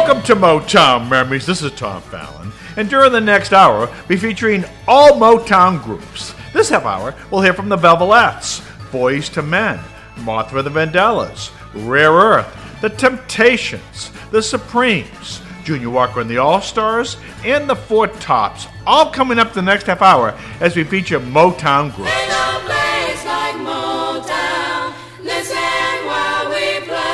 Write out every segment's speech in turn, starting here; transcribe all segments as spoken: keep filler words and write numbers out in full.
Welcome to Motown Memories. This is Tom Fallon. And during the next hour, we'll be featuring all Motown groups. This half hour, we'll hear from the Velvelettes, Boys to Men, Martha and the Vandellas, Rare Earth, The Temptations, The Supremes, Junior Walker and the All-Stars, and the Four Tops, all coming up the next half hour as we feature Motown groups. Ain't no place like Motown. Listen while we play.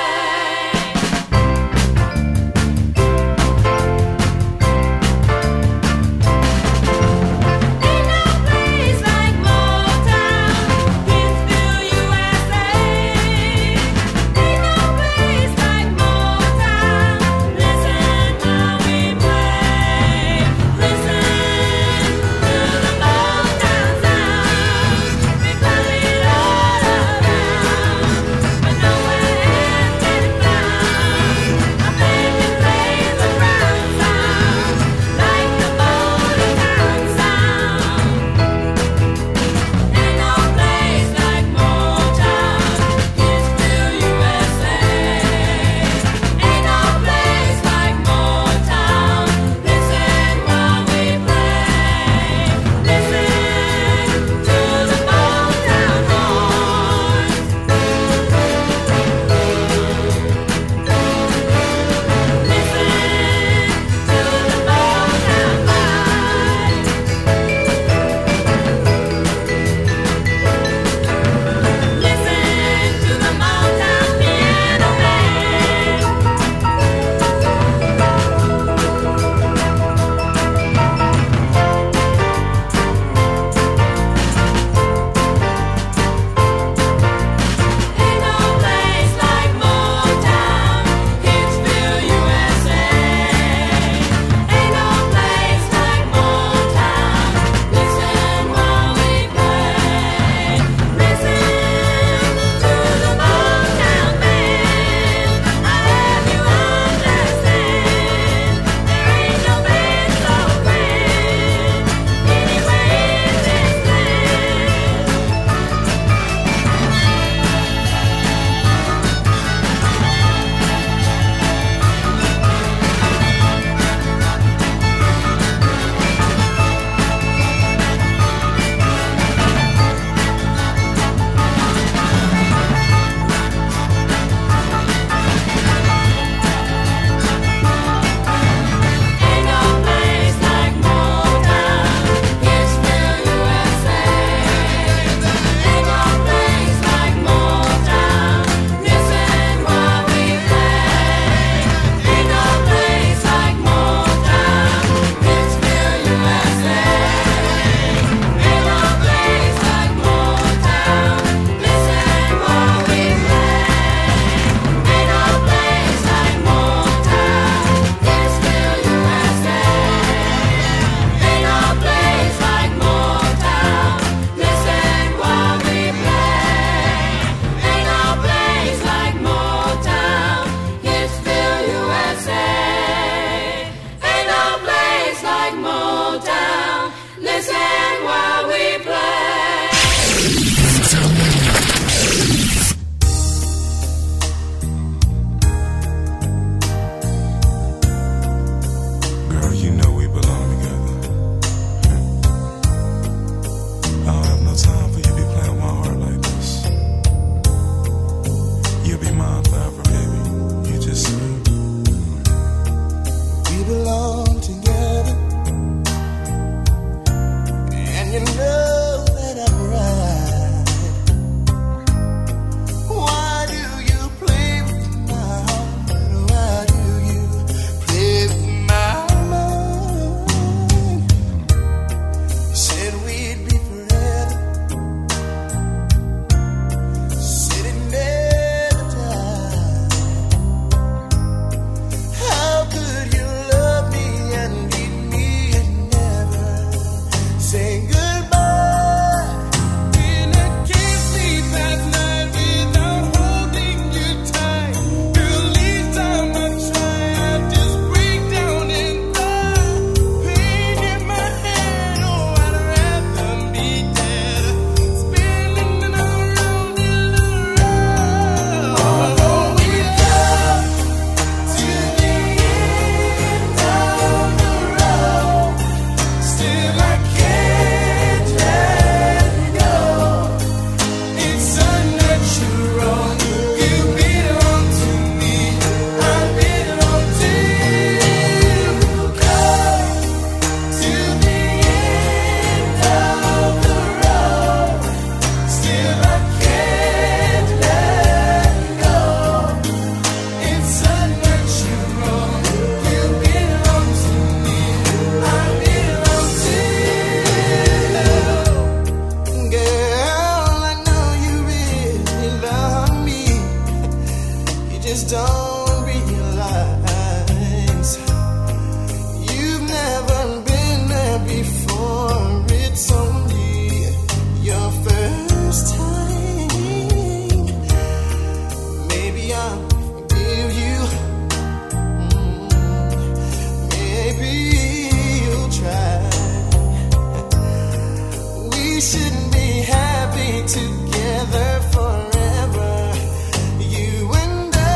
shouldn't be happy together forever. You and I.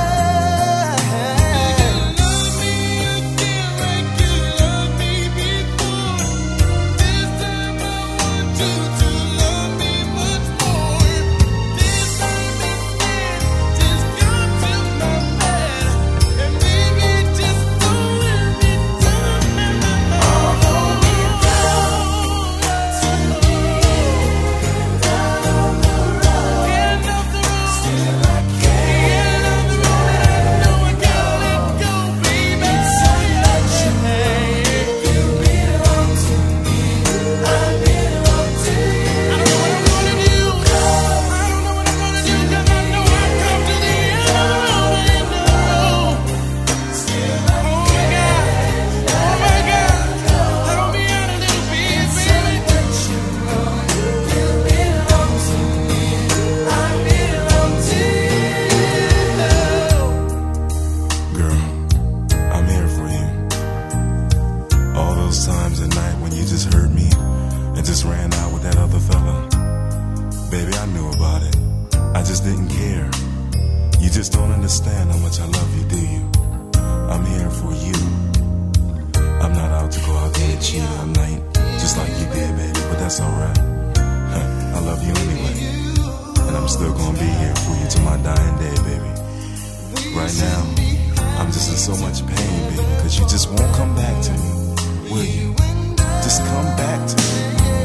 You love me again like you loved me before. This time I want you to love me much more. This time instead, just come to my bed and baby, just don't let me down. Although we go to the end of the road, end of the road, still I can't. End of the road, and I know I gotta let go, baby. It's so much you belong to me. I belong to you. I don't know what I'm gonna do. I don't know what I'm gonna do, 'cause I know I've come to the end of the road, end of the road. Still I can't. Oh my God, help me out a little bit, baby. You belong to me. I belong to you. Girl, I'm here for you. All those times at night when you just hurt me and just ran out with that other fella. Baby, I knew about it. I just didn't care. You just don't understand how much I love you, do you? I'm here for you. I'm not out to go out there and cheat all night, just like you did, baby, but that's alright. I love you anyway. And I'm still gonna be here for you till my dying day, baby. Right now, I'm just in so much pain, baby, because you just won't come back to me, will you? Just come back to me.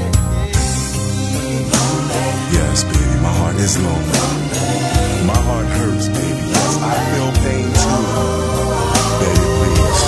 Yes, baby, my heart is lonely. My heart hurts, baby. Yes, I feel pain too. Baby, please.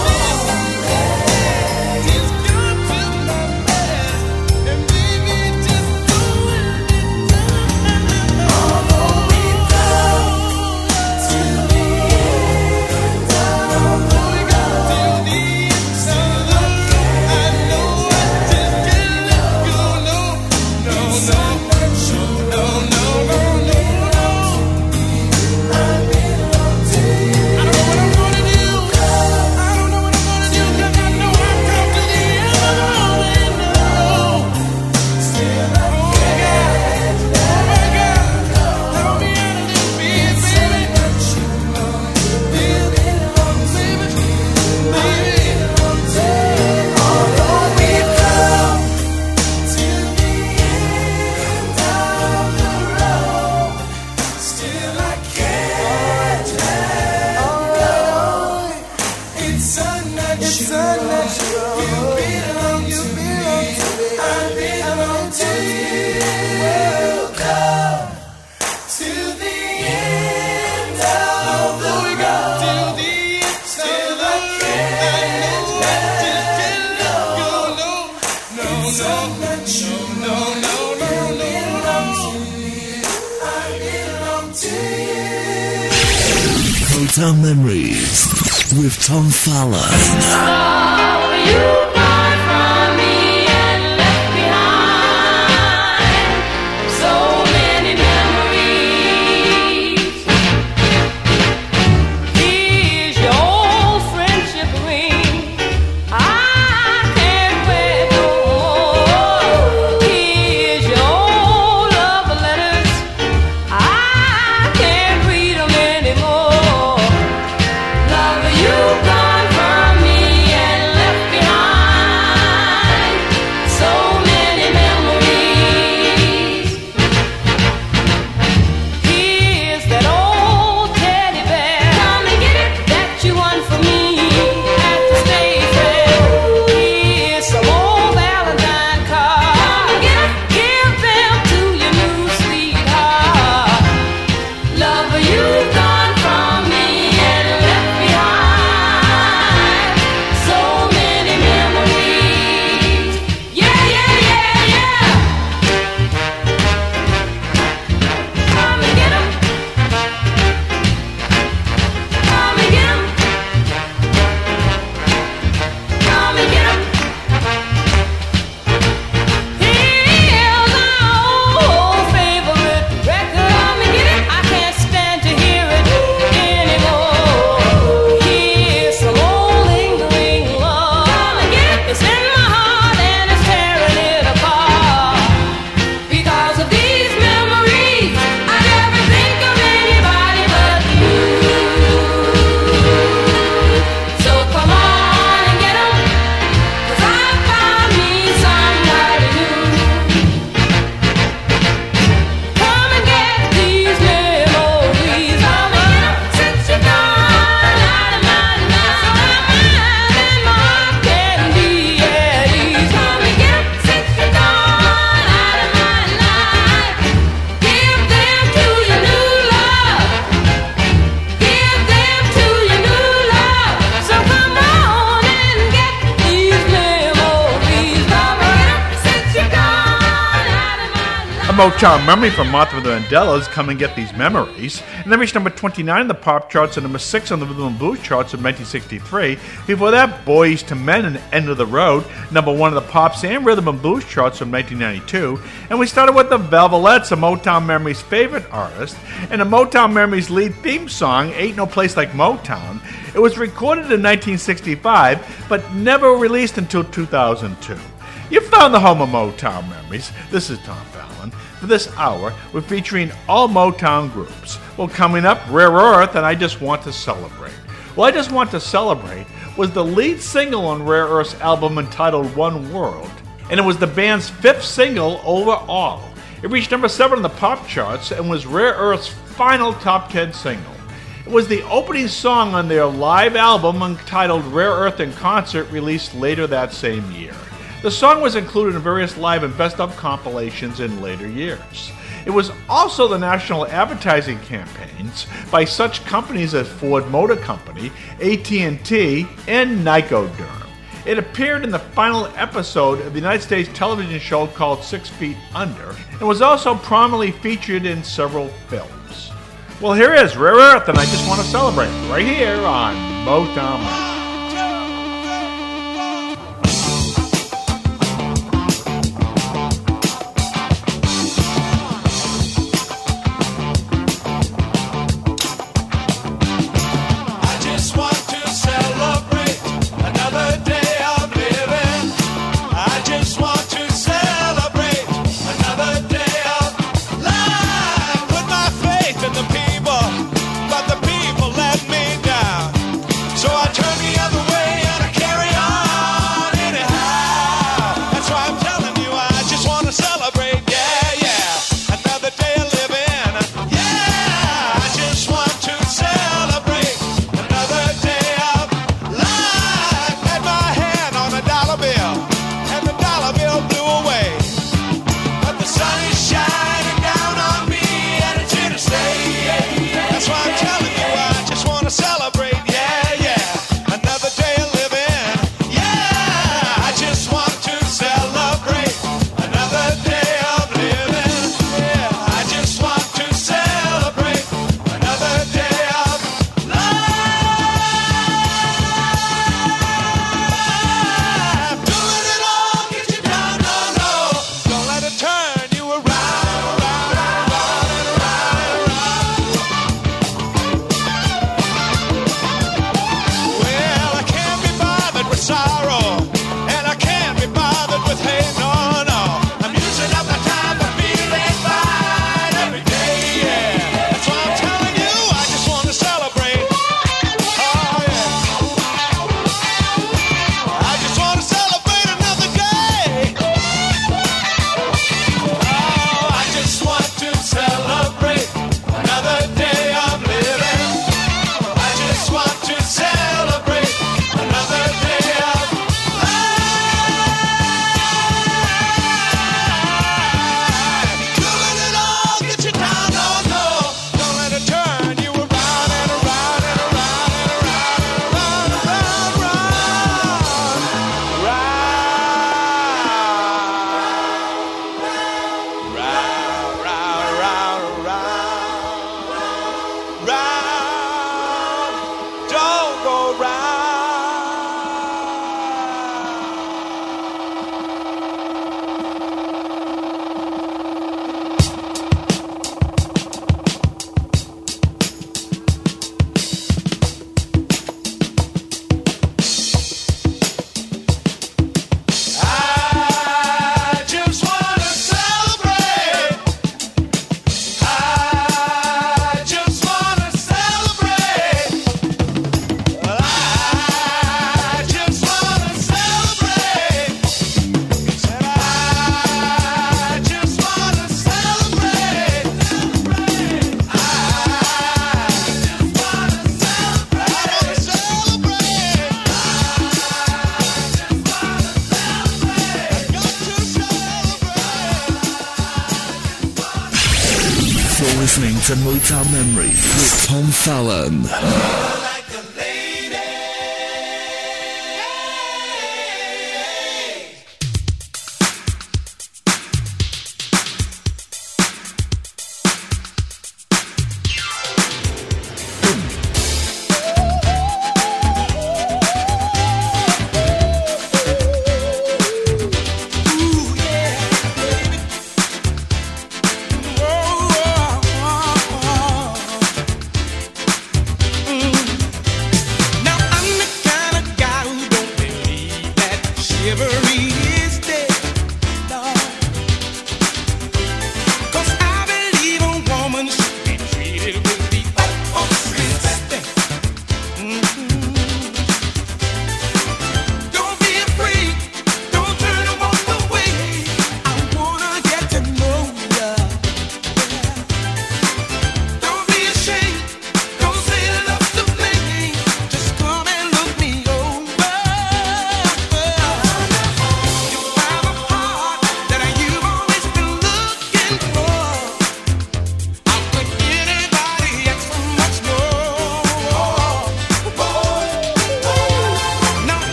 Just come to my bed and baby, just don't let me down. Although we go to the end of the road, till the end of the road, I know I just can't let go. No, no, no, no, no, no, no, no. I belong to you. I don't know what I'm gonna do. I don't know what I'm gonna do, 'cause I know I've come to the end of the road, end of the road. Still I can't. Oh my God, help me out a little bit, baby. You belong to me, baby, baby. Although we've come to the end of the road, still I can't let go. It's unnatural. You belong to me. I belong to you. Come to the end of the road. Till the end, still I can't let go. No, no, no, no, no, no, no, no. I belong to you. Hotel Memories with Tom Fallon. You've gone from me and left behind so many memories. Here's your old friendship ring. I can't wait no more. Here's your old love letters. I can't read them anymore. Love, you've gone from me and left behind A Motown memory from Martha and the Vandellas, Come and Get These Memories. And then reached number twenty-nine in the pop charts and number six on the rhythm and blues charts in nineteen sixty-three. Before that, Boys to Men and End of the Road, number one in the pops and rhythm and blues charts from nineteen ninety-two. And we started with the Velvelettes, a Motown Memories favorite artist, and a Motown Memories lead theme song, Ain't No Place Like Motown. It was recorded in nineteen sixty-five, but never released until two thousand two. You found the home of Motown Memories. This is Tom Fallon. For this hour, we're featuring all Motown groups. Well, coming up, Rare Earth and I Just Want to Celebrate. Well, I Just Want to Celebrate was the lead single on Rare Earth's album entitled One World, and it was the band's fifth single overall. It reached number seven on the pop charts and was Rare Earth's final top ten single. It was the opening song on their live album entitled Rare Earth in Concert, released later that same year. The song was included in various live and best-of compilations in later years. It was also the national advertising campaigns by such companies as Ford Motor Company, A T and T, and Nycoderm. It appeared in the final episode of the United States television show called Six Feet Under, and was also prominently featured in several films. Well, here is Rare Earth, and I Just Want to Celebrate, right here on Motown. Listening to Motown Memories with Tom Fallon.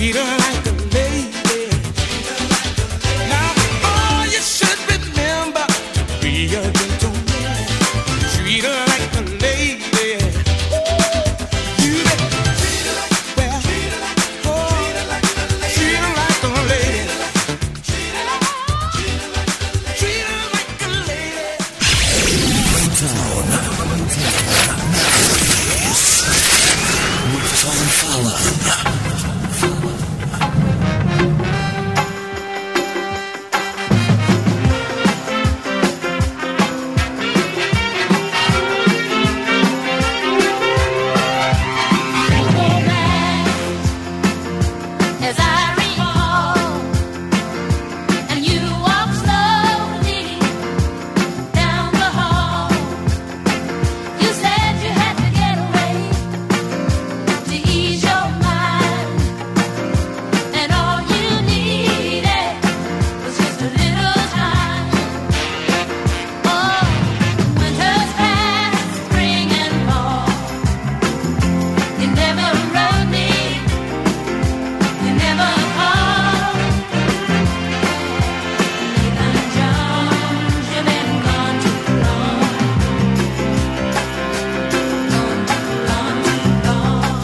treat her like a lady. Now, oh, you should remember to be a gentleman. Treat her like a lady. You better treat her like, well, treat her like, oh, treat her like a lady. Treat her like a lady. Treat her like, treat her like a lady. Treat her like a lady. Motown. With Tom Fallon. As I recall, and you walk slowly down the hall. You said you had to get away to ease your mind, and all you needed was just a little time. Oh, winter's past, spring and fall. You never wrote me. You never called. Nathan Jones, you've been gone too long. Gone too long, too long.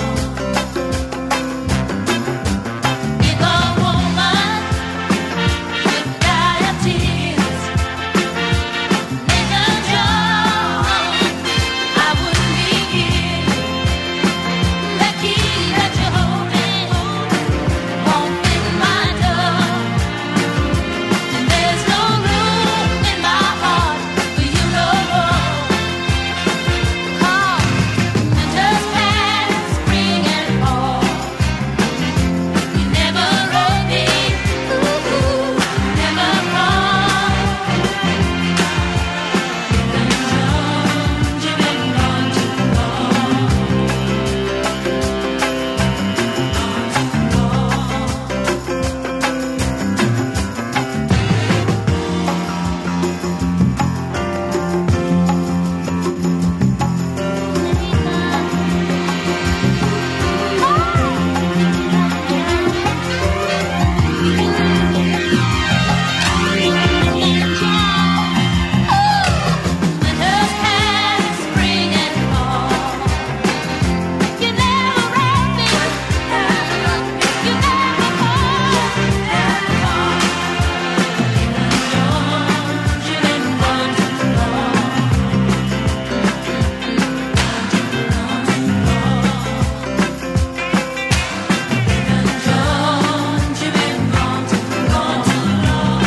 If a woman would die of tears, Nathan Jones, I wouldn't be here. The key that you're holding won't fit my door, and there's no room in my heart for you no more. 'Cause winter's past, spring and fall. You never wrote me, ooh, never called. Nathan Jones, you've been gone too long. Winter's past, spring and fall. You never wrote me, you never called. Nathan Jones, you've been gone too long. Nathan Jones, you've been gone too long, too long.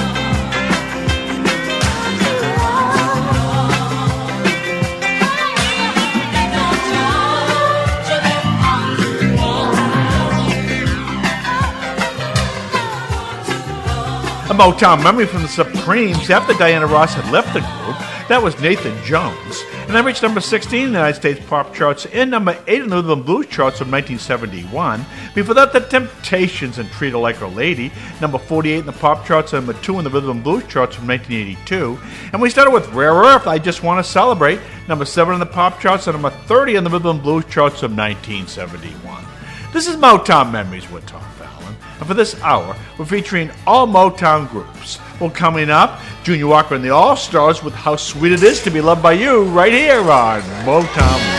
A Motown memory from the Supremes after Diana Ross had left the group. That was Nathan Jones. And that reached number sixteen in the United States pop charts and number eight in the Rhythm and Blues charts from nineteen seventy-one. Before that, The Temptations and Treat Her Like a Lady, number forty-eight in the pop charts and number two in the Rhythm and Blues charts from nineteen eighty-two. And we started with Rare Earth, I Just Want to Celebrate, number seven in the pop charts and number thirty in the Rhythm and Blues charts from nineteen seventy-one. This is Motown Memories with Tom Fallon, and for this hour, we're featuring all Motown groups. Well, coming up, Junior Walker and the All-Stars with How Sweet It Is to Be Loved by You right here on Motown.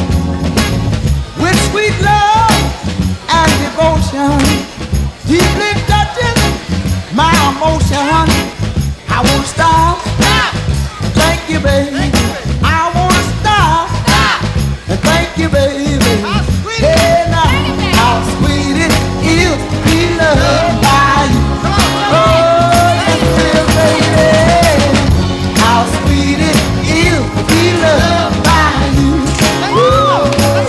With sweet love and devotion, deeply motion. I won't stop. Thank you, baby. I won't stop. And thank you, baby. Hey, now, how sweet it is to be loved by you. Oh, yes, it is, baby. How sweet it is to be loved by you. Woo.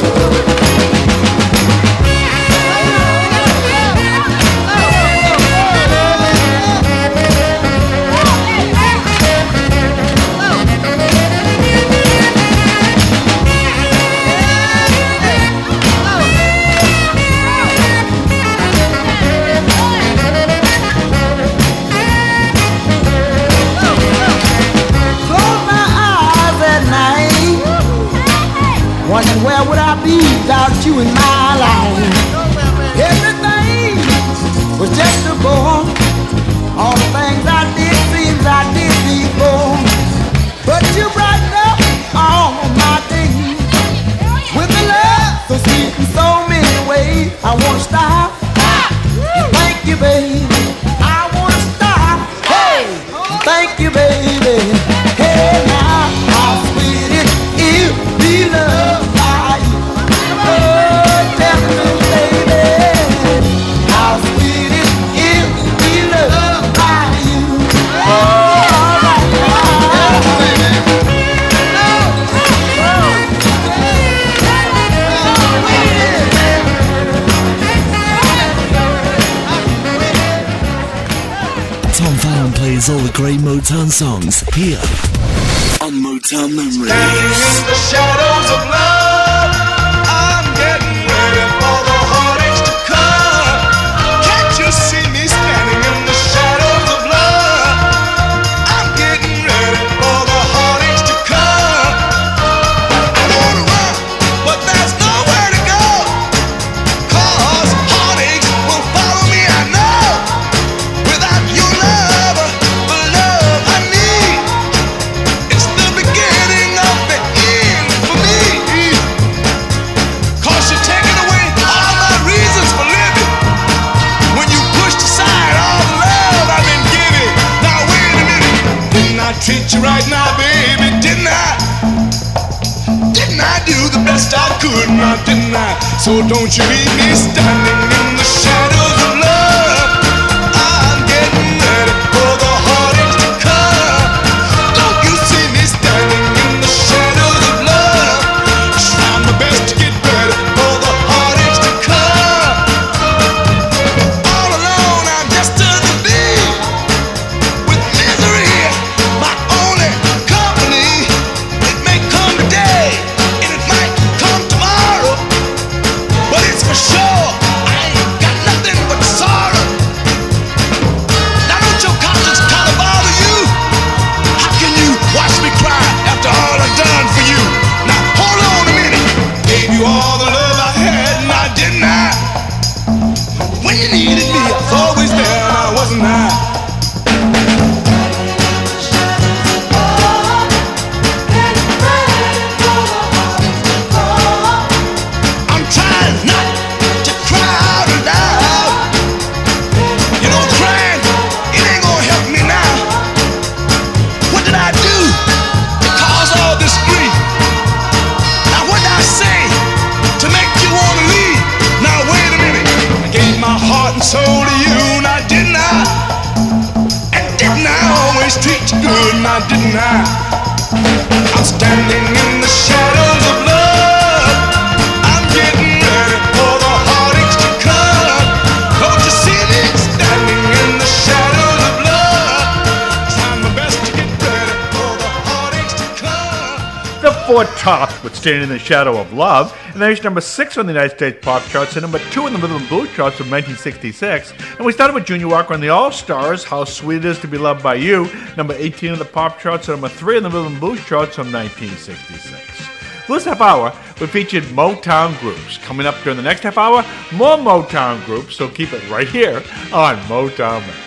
Wondering where would I be without you in my life? Everything was just a bore. All the things I did seems I did before. But you brighten up all my days with the love so sweet in so many ways. I wanna stop. Thank you, baby. I wanna stop. Hey, thank you, baby. Hey, now how sweet it is to be loved by you. Oh, tell me, baby, how sweet it is to be loved by you. Oh, all right, all right, baby. Tom Fallon plays all the great Motown songs here on Motown Memories. Standing in the shadows of love, I'm getting ready for the heartaches to come. Can't you see me standing in the shadows of love? I'm getting ready for the heartaches to come. I wanna run, but there's nowhere to go. 'Cause heartaches will follow me, I know. Without your love, the love I need, it's the beginning of the end for me. 'Cause you're taking away all my reasons for living when you pushed aside all the love I've been giving. Now wait a minute, didn't I treat you right now, baby? Didn't I? Didn't I do the best I could now, didn't I? So don't you leave me standing in the shadows of love. I'm getting ready for the heartaches to come. Don't you see me standing in the shadows of love? Trying my best to get ready for the heartaches to come. All alone I'm just as a bee, with misery my only company. It may come today and it might come tomorrow, but it's for sure I ain't got nothing but sorrow. Now don't your conscience kind of bother you? How can you watch me cry after all I've done for you? Now hold on a minute. Gave you all the love I had, now didn't I? When you needed me, I was always there, now wasn't I? I'm trying not to cry out loud. You know, crying, it ain't gonna help me now. What did I do to cause all this grief? Now what did I say to make you wanna leave? Now wait a minute, I gave my heart and soul to you, now didn't I? And didn't I always treat you good, now didn't I? I'm standing in the shadows of love. I'm getting ready for the heartaches to come. Don't you see me standing in the shadows of love? Trying my best to get ready for the heartaches to come. The Four Tops with Standing in the Shadow of Love, and they reached number six on the United States pop charts and number two on the rhythm and blues charts of nineteen sixty-six. And we started with Junior Walker and the All-Stars, How Sweet It Is to Be Loved by You, number eighteen on the pop charts and number three on the rhythm and blues charts of nineteen sixty-six. For this half hour, we featured Motown groups. Coming up during the next half hour, more Motown groups, so keep it right here on Motown Mix.